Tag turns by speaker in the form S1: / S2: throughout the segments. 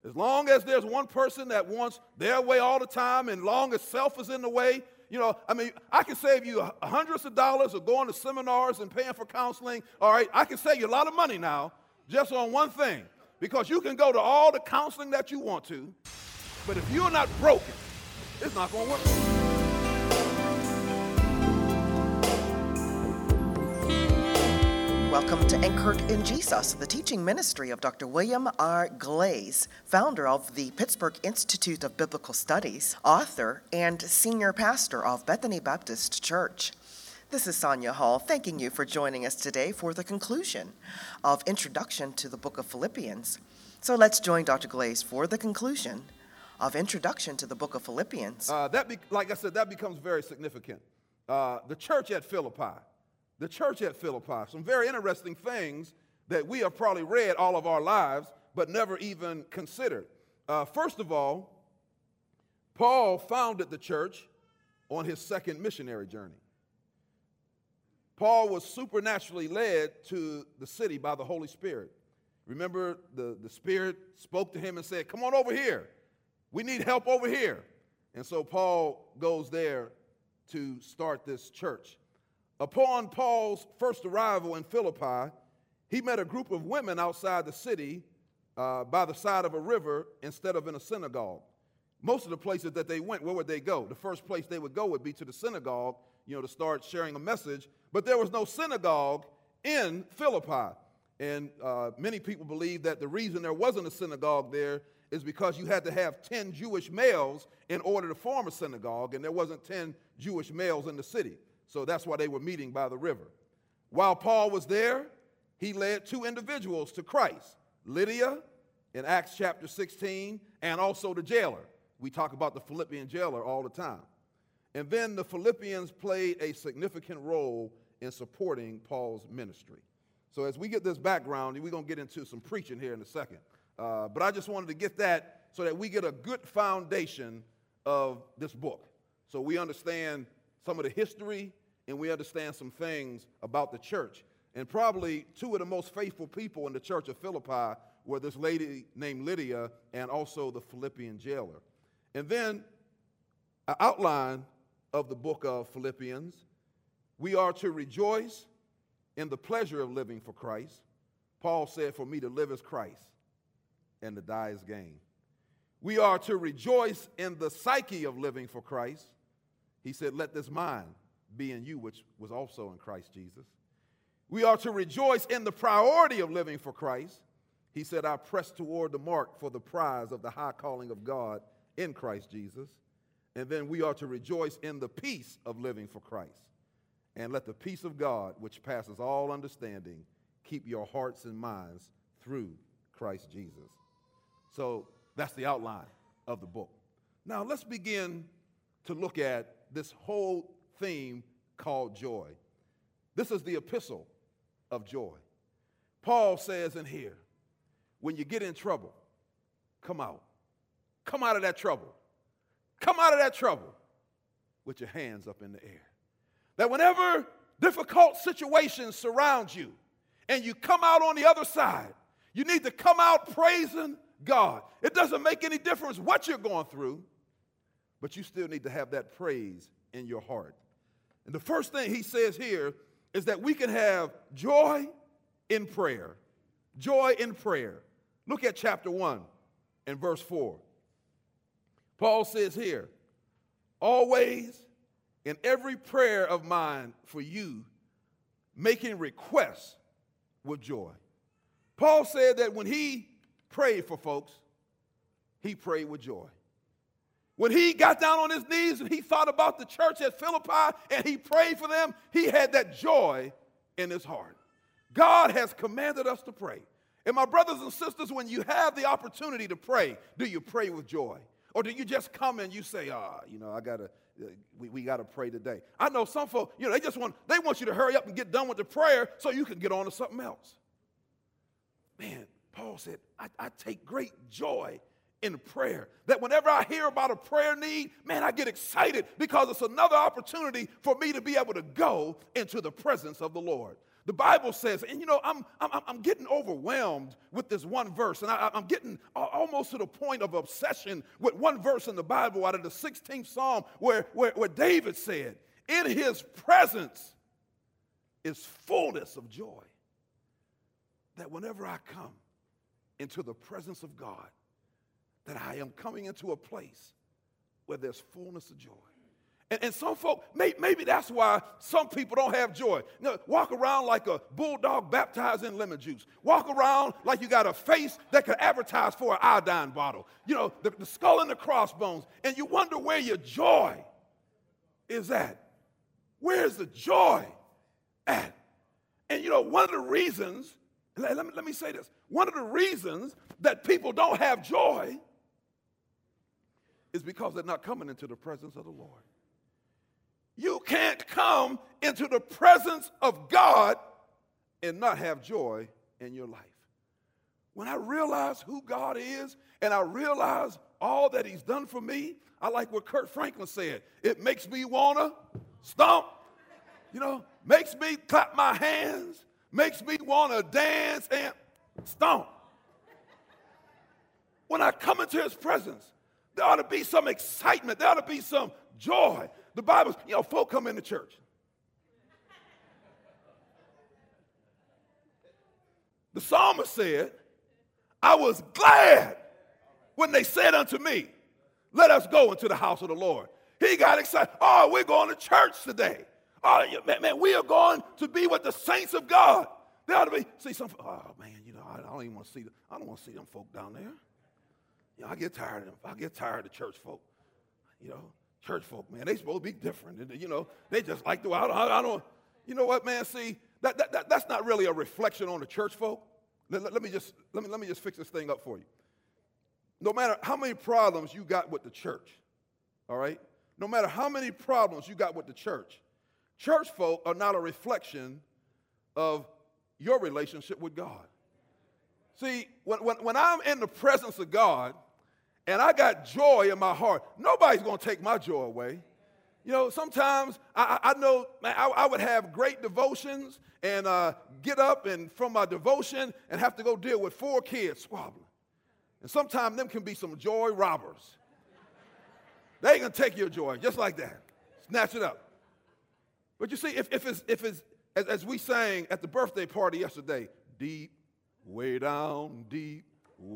S1: As long as there's one person that wants their way all the time, and long as self is in the way, I can save you hundreds of dollars of going to seminars and paying for counseling. All right, I can save you a lot of money now just on one thing, because you can go to all the counseling that you want to, but if you're not broken, it's not going to work.
S2: Welcome to Anchored in Jesus, the teaching ministry of Dr. William R. Glaze, founder of the Pittsburgh Institute of Biblical Studies, author, and senior pastor of Bethany Baptist Church. This is Sonia Hall, thanking you for joining us today for the conclusion of Introduction to the Book of Philippians. So let's join Dr. Glaze for the conclusion of Introduction to the Book of Philippians.
S1: Like I said, that becomes very significant. The church at Philippi, some very interesting things that we have probably read all of our lives, but never even considered. First of all, Paul founded the church on his second missionary journey. Paul was supernaturally led to the city by the Holy Spirit. Remember, the Spirit spoke to him and said, "Come on over here. We need help over here." And so Paul goes there to start this church. Upon Paul's first arrival in Philippi, he met a group of women outside the city by the side of a river instead of in a synagogue. Most of the places that they went, where would they go? The first place they would go would be to the synagogue, to start sharing a message. But there was no synagogue in Philippi. And many people believe that the reason there wasn't a synagogue there is because you had to have 10 Jewish males in order to form a synagogue, and there wasn't 10 Jewish males in the city. So that's why they were meeting by the river. While Paul was there, he led two individuals to Christ, Lydia in Acts chapter 16, and also the jailer. We talk about the Philippian jailer all the time. And then the Philippians played a significant role in supporting Paul's ministry. So as we get this background, we're going to get into some preaching here in a second. But I just wanted to get that so that we get a good foundation of this book. So we understand some of the history, and we understand some things about the church. And probably two of the most faithful people in the church of Philippi were this lady named Lydia and also the Philippian jailer. And then an outline of the book of Philippians. We are to rejoice in the pleasure of living for Christ. Paul said, "For me to live is Christ, and to die is gain." We are to rejoice in the psyche of living for Christ. He said, "Let this mind be in you, which was also in Christ Jesus." We are to rejoice in the priority of living for Christ. He said, "I press toward the mark for the prize of the high calling of God in Christ Jesus." And then we are to rejoice in the peace of living for Christ. "And let the peace of God, which passes all understanding, keep your hearts and minds through Christ Jesus." So that's the outline of the book. Now let's begin to look at this whole theme called joy. This is the epistle of joy. Paul says in here, when you get in trouble, come out. Come out of that trouble. Come out of that trouble with your hands up in the air. That whenever difficult situations surround you and you come out on the other side, you need to come out praising God. It doesn't make any difference what you're going through, but you still need to have that praise in your heart. And the first thing he says here is that we can have joy in prayer. Joy in prayer. Look at chapter 1 and verse 4. Paul says here, "Always in every prayer of mine for you, making requests with joy." Paul said that when he prayed for folks, he prayed with joy. When he got down on his knees and he thought about the church at Philippi and he prayed for them, he had that joy in his heart. God has commanded us to pray. And my brothers and sisters, when you have the opportunity to pray, do you pray with joy? Or do you just come and you say, we got to pray today? I know some folks, they want you to hurry up and get done with the prayer so you can get on to something else. Man, Paul said, I take great joy in prayer. That whenever I hear about a prayer need, man, I get excited because it's another opportunity for me to be able to go into the presence of the Lord. The Bible says, and you know, I'm getting overwhelmed with this one verse, and I'm getting almost to the point of obsession with one verse in the Bible out of the 16th Psalm where David said, in his presence is fullness of joy. That whenever I come into the presence of God, that I am coming into a place where there's fullness of joy. And some folk, maybe that's why some people don't have joy. You know, walk around like a bulldog baptized in lemon juice. Walk around like you got a face that could advertise for an iodine bottle. You know, the skull and the crossbones. And you wonder where your joy is at. Where's the joy at? And you know, one of the reasons, let me say this. One of the reasons that people don't have joy is because they're not coming into the presence of the Lord. You can't come into the presence of God and not have joy in your life. When I realize who God is and I realize all that he's done for me, I like what Kurt Franklin said. It makes me want to stomp, you know, makes me clap my hands, makes me want to dance and stomp. When I come into his presence, there ought to be some excitement. There ought to be some joy. The Bible, you know, folk come into church. The psalmist said, I was glad when they said unto me, let us go into the house of the Lord. He got excited. Oh, we're going to church today. Oh, man, we are going to be with the saints of God. There ought to be, see, some, oh, man, you know, I don't even want to see them. I don't want to see them folk down there. You know, I get tired of them. I get tired of church folk. You know, church folk, man, they supposed to be different. You know, they just like the, I don't, you know what, man, see, that's not really a reflection on the church folk. Let me just fix this thing up for you. No matter how many problems you got with the church, all right? No matter how many problems you got with the church folk are not a reflection of your relationship with God. See, when I'm in the presence of God and I got joy in my heart, nobody's going to take my joy away. You know, sometimes I know, man, I would have great devotions and get up and from my devotion and have to go deal with 4 kids squabbling. And sometimes them can be some joy robbers. They ain't going to take your joy just like that. Snatch it up. But you see, if it's as we sang at the birthday party yesterday, deep, way down, deep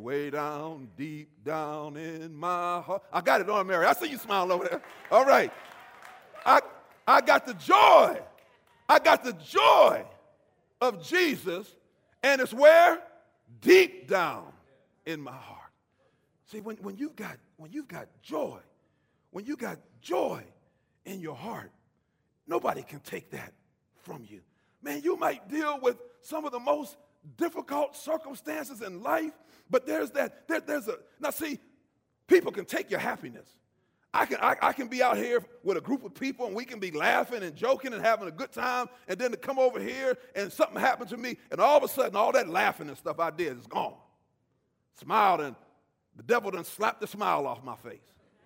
S1: down in my heart. I got it on, Mary. I see you smiling over there. All right. I got the joy. I got the joy of Jesus, and it's where? Deep down in my heart. See, when you've got joy, when you got joy in your heart, nobody can take that from you. Man, you might deal with some of the most difficult circumstances in life, but now see, people can take your happiness. I can be out here with a group of people and we can be laughing and joking and having a good time, and then to come over here and something happened to me, and all of a sudden all that laughing and stuff I did is gone. Smiled, and the devil done slapped the smile off my face.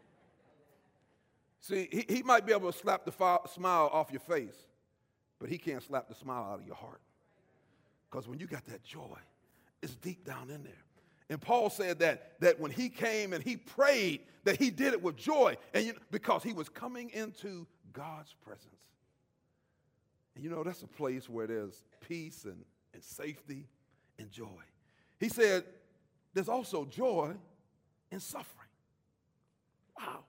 S1: See, he might be able to slap the smile off your face, but he can't slap the smile out of your heart. Because when you got that joy, it's deep down in there. And Paul said that when he came and he prayed, that he did it with joy, and because he was coming into God's presence. And you know, that's a place where there's peace and safety and joy. He said there's also joy in suffering. Wow.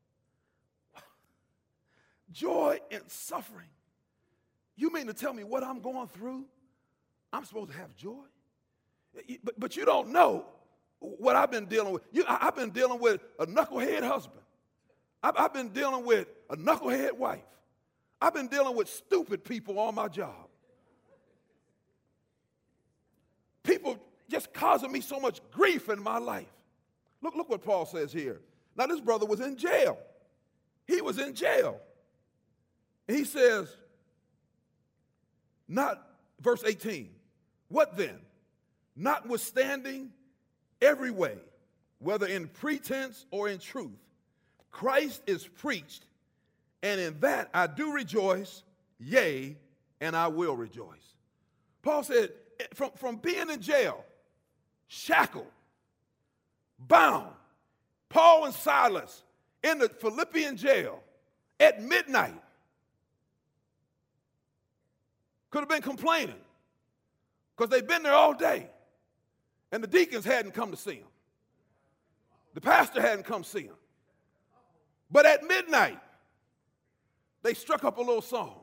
S1: Joy in suffering. You mean to tell me what I'm going through, I'm supposed to have joy? But you don't know what I've been dealing with. I've been dealing with a knucklehead husband. I've been dealing with a knucklehead wife. I've been dealing with stupid people on my job. People just causing me so much grief in my life. Look what Paul says here. Now, this brother was in jail. He was in jail. And he says, verse 18, what then? Notwithstanding every way, whether in pretense or in truth, Christ is preached, and in that I do rejoice, yea, and I will rejoice. Paul said, from being in jail, shackled, bound, Paul and Silas in the Philippian jail at midnight could have been complaining because they'd been there all day and the deacons hadn't come to see them. The pastor hadn't come see them. But at midnight, they struck up a little song.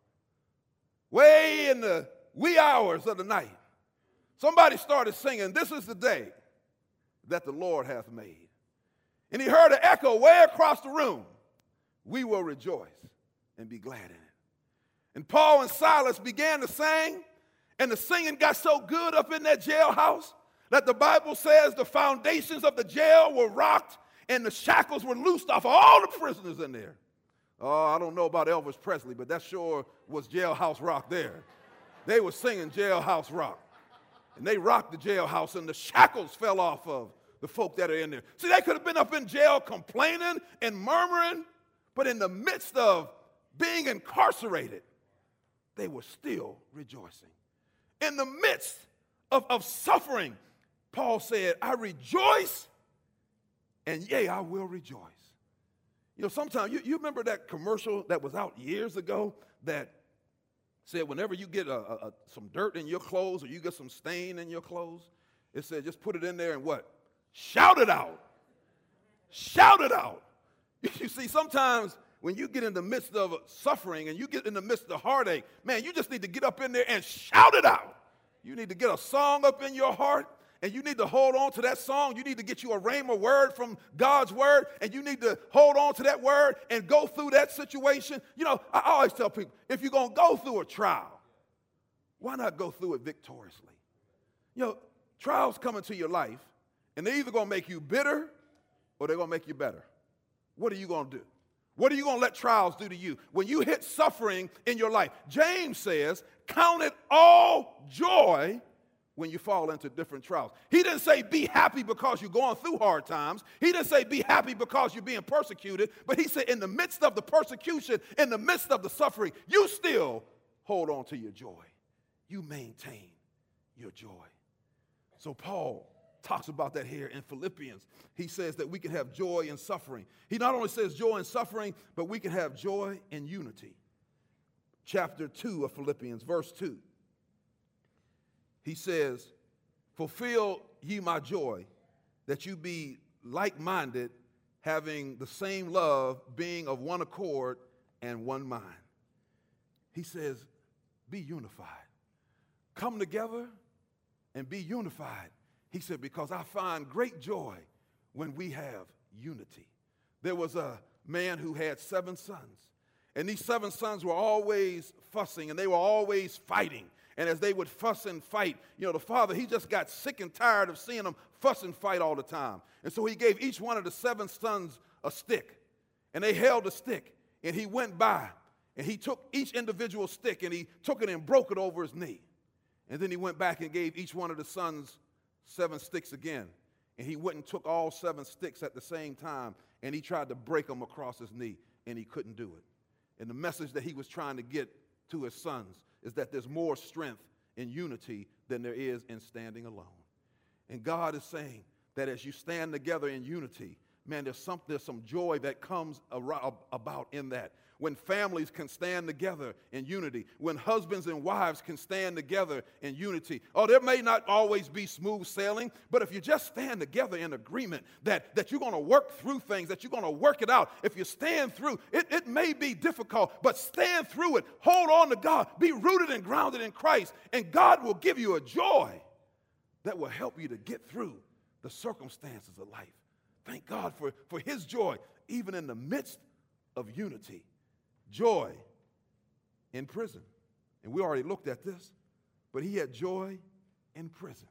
S1: Way in the wee hours of the night, somebody started singing, "This is the day that the Lord hath made." And he heard an echo way across the room. "We will rejoice and be glad in it." And Paul and Silas began to sing, and the singing got so good up in that jailhouse that the Bible says the foundations of the jail were rocked and the shackles were loosed off all the prisoners in there. Oh, I don't know about Elvis Presley, but that sure was jailhouse rock there. They were singing jailhouse rock. And they rocked the jailhouse, and the shackles fell off of the folk that are in there. See, they could have been up in jail complaining and murmuring, but in the midst of being incarcerated, they were still rejoicing. In the midst of suffering, Paul said, "I rejoice, and yea, I will rejoice." You know, sometimes, you remember that commercial that was out years ago that said whenever you get some dirt in your clothes or you get some stain in your clothes, it said just put it in there and what? Shout it out. Shout it out. You see, sometimes when you get in the midst of suffering and you get in the midst of heartache, man, you just need to get up in there and shout it out. You need to get a song up in your heart, and you need to hold on to that song. You need to get you a rhema word from God's word, and you need to hold on to that word and go through that situation. You know, I always tell people, if you're going to go through a trial, why not go through it victoriously? You know, trials come into your life, and they're either going to make you bitter or they're going to make you better. What are you going to do? What are you going to let trials do to you? When you hit suffering in your life, James says, count it all joy when you fall into different trials. He didn't say be happy because you're going through hard times. He didn't say be happy because you're being persecuted. But he said in the midst of the persecution, in the midst of the suffering, you still hold on to your joy. You maintain your joy. So Paul talks about that here in Philippians. He says that we can have joy in suffering. He not only says joy in suffering, but we can have joy in unity. Chapter 2 of Philippians, verse 2. He says, fulfill ye my joy, that you be like-minded, having the same love, being of one accord and one mind. He says, be unified. Come together and be unified. He said, because I find great joy when we have unity. There was a man who had 7 sons, and these 7 sons were always fussing, and they were always fighting. And as they would fuss and fight, you know, the father, he just got sick and tired of seeing them fuss and fight all the time. And so he gave each one of the 7 sons a stick. And they held the stick. And he went by. And he took each individual stick and he took it and broke it over his knee. And then he went back and gave each one of the sons 7 sticks again. And he went and took all 7 sticks at the same time. And he tried to break them across his knee. And he couldn't do it. And the message that he was trying to get to his sons is that there's more strength in unity than there is in standing alone. And God is saying that as you stand together in unity, man, there's some joy that comes about in that. When families can stand together in unity, when husbands and wives can stand together in unity. Oh, there may not always be smooth sailing, but if you just stand together in agreement that you're going to work through things, that you're going to work it out, if you stand through, it may be difficult, but stand through it. Hold on to God. Be rooted and grounded in Christ, and God will give you a joy that will help you to get through the circumstances of life. Thank God for his joy, even in the midst of unity. Joy in prison. And we already looked at this, but he had joy in prison.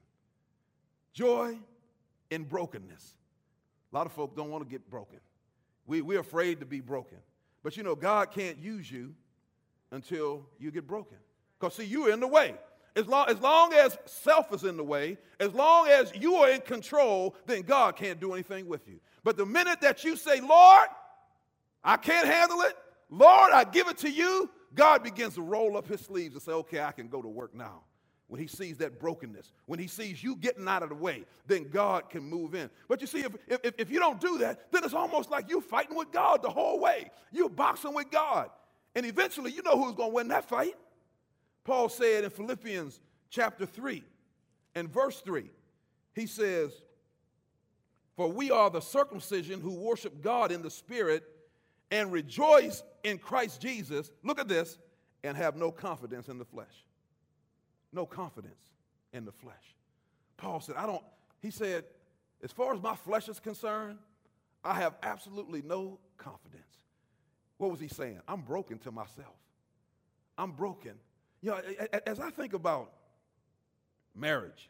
S1: Joy in brokenness. A lot of folk don't want to get broken. We're afraid to be broken. But you know, God can't use you until you get broken. Because see, you're in the way. As long as self is in the way, as long as you are in control, then God can't do anything with you. But the minute that you say, Lord, I can't handle it, Lord, I give it to you, God begins to roll up his sleeves and say, okay, I can go to work now. when he sees that brokenness, when he sees you getting out of the way, then God can move in. But you see, if you don't do that, then it's almost like you're fighting with God the whole way. You're boxing with God. And eventually, you know who's going to win that fight. Paul said in Philippians chapter 3 and verse 3, he says, "For we are the circumcision who worship God in the Spirit and rejoice in Christ Jesus," look at this, "and have no confidence in the flesh." No confidence in the flesh. Paul said, he said, as far as my flesh is concerned, I have absolutely no confidence. What was he saying? I'm broken to myself. I'm broken. You know, as I think about marriage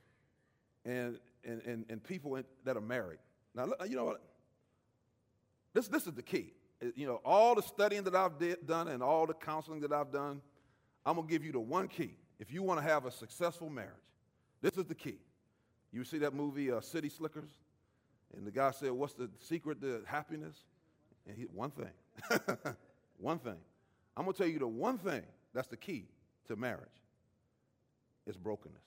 S1: and people that are married, now, you know what? This is the key. You know, all the studying that I've done and all the counseling that I've done, I'm going to give you the one key. If you want to have a successful marriage, this is the key. You see that movie, City Slickers? And the guy said, what's the secret to happiness? And one thing. One thing. I'm going to tell you the one thing that's the key to marriage is brokenness.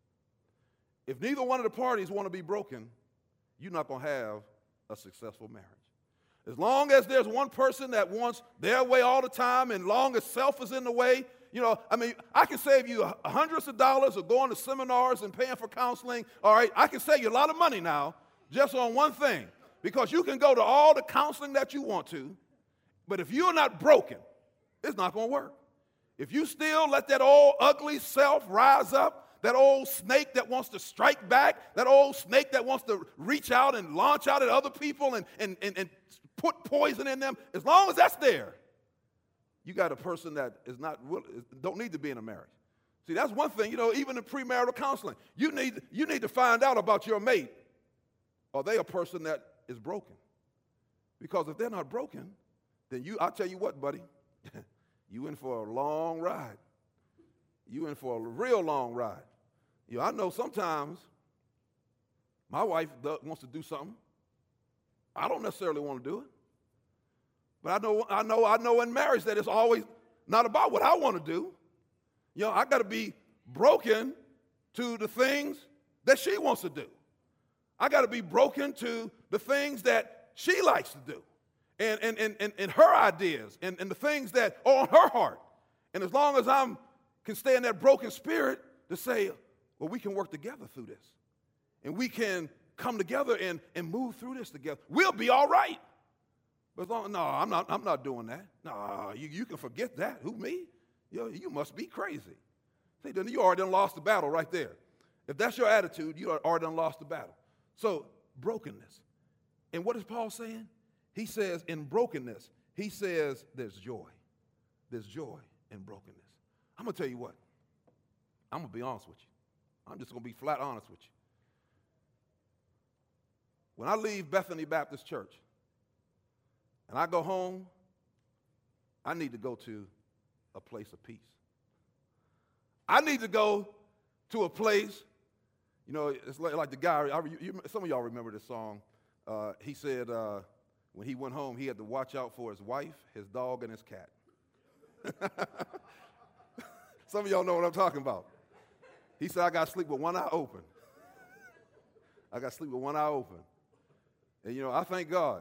S1: If neither one of the parties want to be broken, you're not going to have a successful marriage. As long as there's one person that wants their way all the time and long as self is in the way, you know, I mean, I can save you hundreds of dollars of going to seminars and paying for counseling. All right, I can save you a lot of money now just on one thing, because you can go to all the counseling that you want to, but if you're not broken, it's not going to work. If you still let that old ugly self rise up, that old snake that wants to strike back, that old snake that wants to reach out and launch out at other people and put poison in them, as long as that's there, you got a person that don't need to be in a marriage. See, that's one thing, you know, even in premarital counseling, you need to find out about your mate. Are they a person that is broken? Because if they're not broken, then I'll tell you what, buddy, you in for a long ride. You in for a real long ride. You know, I know sometimes my wife wants to do something. I don't necessarily want to do it. But I know in marriage that it's always not about what I want to do. You know, I got to be broken to the things that she wants to do. I got to be broken to the things that she likes to do, and her ideas, and the things that are on her heart. And as long as I can stay in that broken spirit to say, well, we can work together through this, and we can come together and move through this together, we'll be all right. But I'm not doing that. No, you can forget that. Who, me? You must be crazy. See, then you already done lost the battle right there. If that's your attitude, you already done lost the battle. So, brokenness. And what is Paul saying? He says in brokenness, he says there's joy. There's joy in brokenness. I'm going to tell you what. I'm going to be honest with you. I'm just going to be flat honest with you. When I leave Bethany Baptist Church and I go home, I need to go to a place of peace. I need to go to a place, you know, it's like the guy, some of y'all remember this song. He said when he went home, he had to watch out for his wife, his dog, and his cat. Some of y'all know what I'm talking about. He said, I got to sleep with one eye open. I got to sleep with one eye open. And, you know, I thank God.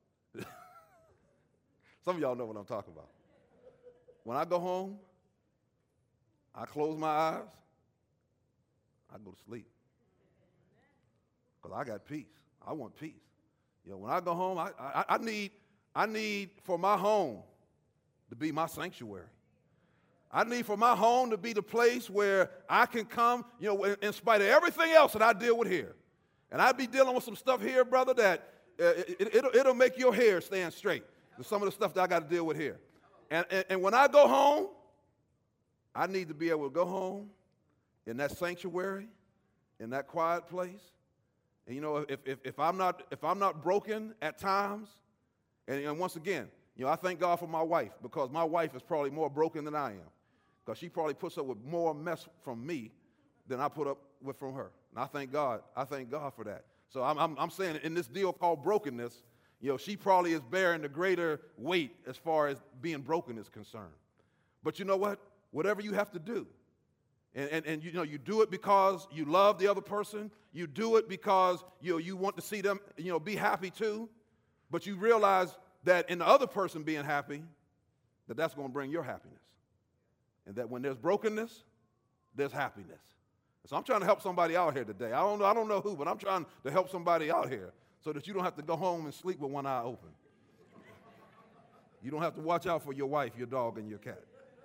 S1: Some of y'all know what I'm talking about. When I go home, I close my eyes, I go to sleep. Because I got peace. I want peace. You know, when I go home, I need for my home to be my sanctuary. I need for my home to be the place where I can come, you know, in spite of everything else that I deal with here. And I be dealing with some stuff here, brother, that it'll make your hair stand straight. Some of the stuff that I got to deal with here. And when I go home, I need to be able to go home in that sanctuary, in that quiet place. And you know, if I'm not broken at times, and once again, you know, I thank God for my wife, because my wife is probably more broken than I am, because she probably puts up with more mess from me than I put up with from her. And I thank God for that. So I'm saying in this deal called brokenness, you know, she probably is bearing the greater weight as far as being broken is concerned. But you know what? Whatever you have to do And you do it because you love the other person. You do it because you want to see them be happy too. But you realize that in the other person being happy, that's going to bring your happiness. And that when there's brokenness, there's happiness. So I'm trying to help somebody out here today. I don't know who, but I'm trying to help somebody out here so that you don't have to go home and sleep with one eye open. You don't have to watch out for your wife, your dog, and your cat.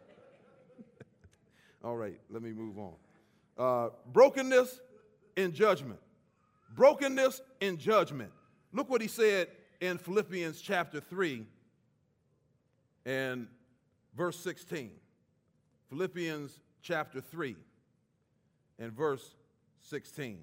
S1: All right, let me move on. Brokenness in judgment. Brokenness in judgment. Look what he said in Philippians chapter 3 and verse 16. Philippians chapter 3 and verse 16.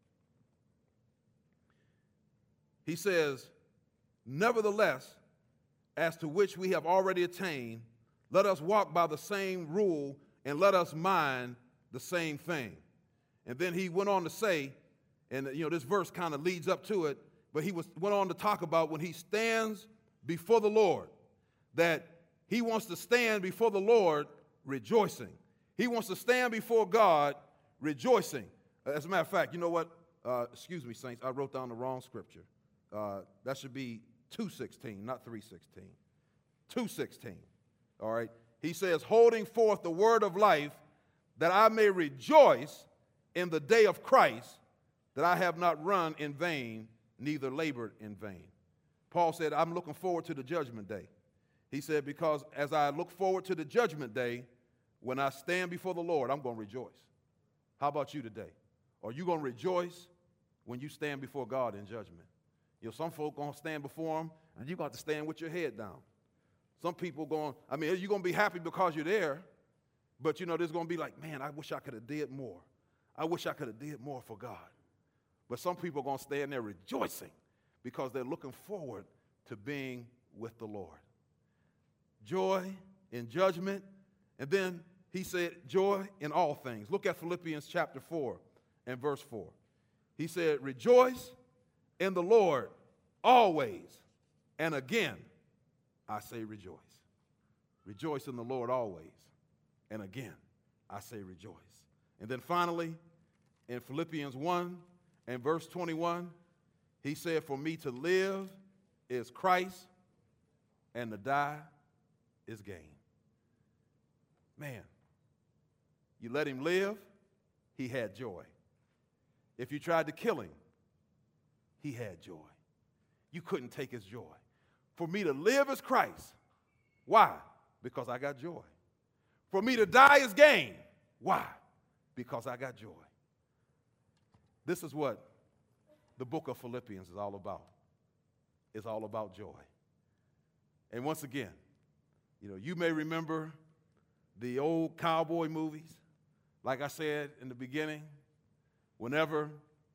S1: He says, nevertheless, as to which we have already attained, let us walk by the same rule and let us mind the same thing. And then he went on to say, and this verse kind of leads up to it, but he went on to talk about when he stands before the Lord, that he wants to stand before the Lord rejoicing. He wants to stand before God rejoicing. As a matter of fact, you know what? Excuse me, saints, I wrote down the wrong scripture. That should be 2:16, not 3:16. 2:16. All right. He says, holding forth the word of life, that I may rejoice in the day of Christ, that I have not run in vain, neither labored in vain. Paul said, I'm looking forward to the judgment day. He said, because as I look forward to the judgment day, when I stand before the Lord, I'm going to rejoice. How about you today? Are you going to rejoice when you stand before God in judgment? Some folk going to stand before him, and you're going to have to stand with your head down. Some people you're going to be happy because you're there, but there's going to be like, man, I wish I could have did more. I wish I could have did more for God. But some people are going to stand there rejoicing because they're looking forward to being with the Lord. Joy in judgment, and then he said joy in all things. Look at Philippians chapter 4 and verse 4. He said, rejoice in the Lord always, and again, I say rejoice. Rejoice in the Lord always. And again, I say rejoice. And then finally, in Philippians 1 and verse 21, he said, for me to live is Christ, and to die is gain. Man, you let him live, he had joy. If you tried to kill him, he had joy. You couldn't take his joy. For me to live is Christ. Why? Because I got joy. For me to die is gain. Why? Because I got joy. This is what the book of Philippians is all about. It's all about joy. And once again, you may remember the old cowboy movies. Like I said in the beginning, whenever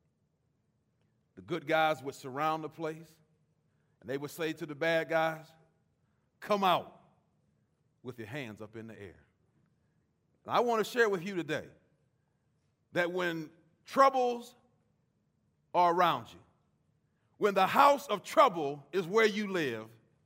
S1: the good guys would surround the place, and they would say to the bad guys, come out with your hands up in the air. And I want to share with you today that when troubles are around you, when the house of trouble is where you live,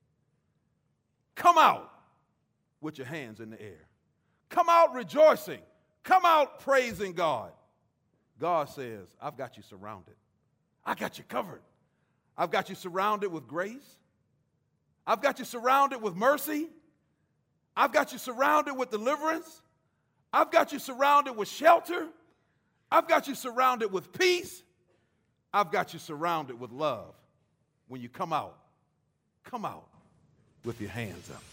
S1: come out with your hands in the air. Come out rejoicing. Come out praising God. God says, I've got you surrounded. I got you covered. I've got you surrounded with grace. I've got you surrounded with mercy. I've got you surrounded with deliverance. I've got you surrounded with shelter. I've got you surrounded with peace. I've got you surrounded with love. When you come out with your hands up.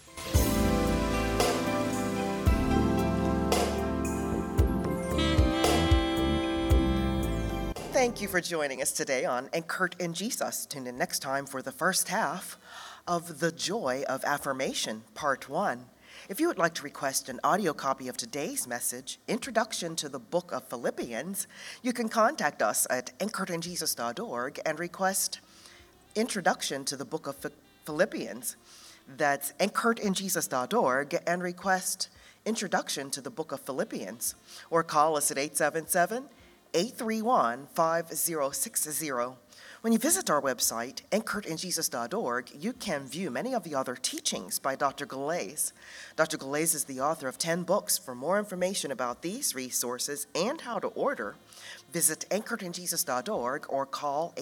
S2: Thank you for joining us today on Anchored in Jesus. Tune in next time for the first half of The Joy of Affirmation, Part 1. If you would like to request an audio copy of today's message, Introduction to the Book of Philippians, you can contact us at anchoredinjesus.org and request Introduction to the Book of Philippians. That's anchoredinjesus.org and request Introduction to the Book of Philippians. Or call us at 877-831-5060. When you visit our website, anchoredinjesus.org, you can view many of the other teachings by Dr. Galais. Dr. Galais is the author of 10 books. For more information about these resources and how to order, visit anchoredinjesus.org or call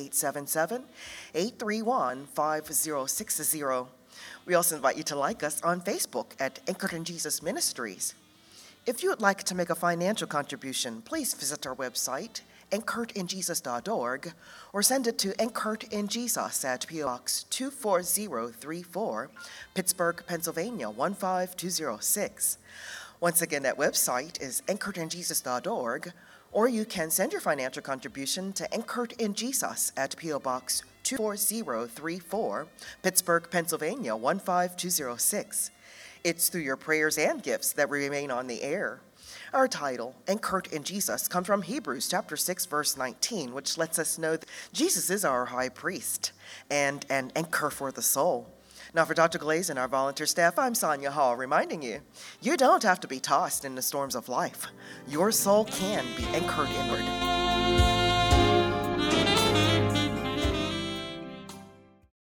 S2: 877-831-5060. We also invite you to like us on Facebook at Anchored in Jesus Ministries. If you would like to make a financial contribution, please visit our website, anchoredinjesus.org, or send it to Anchored in Jesus at P.O. Box 24034, Pittsburgh, Pennsylvania 15206. Once again, that website is anchoredinjesus.org, or you can send your financial contribution to Anchored in Jesus at P.O. Box 24034, Pittsburgh, Pennsylvania 15206. It's through your prayers and gifts that we remain on the air. Our title, Anchored in Jesus, comes from Hebrews chapter 6, verse 19, which lets us know that Jesus is our high priest and an anchor for the soul. Now for Dr. Galais and our volunteer staff, I'm Sonia Hall, reminding you, you don't have to be tossed in the storms of life. Your soul can be anchored inward.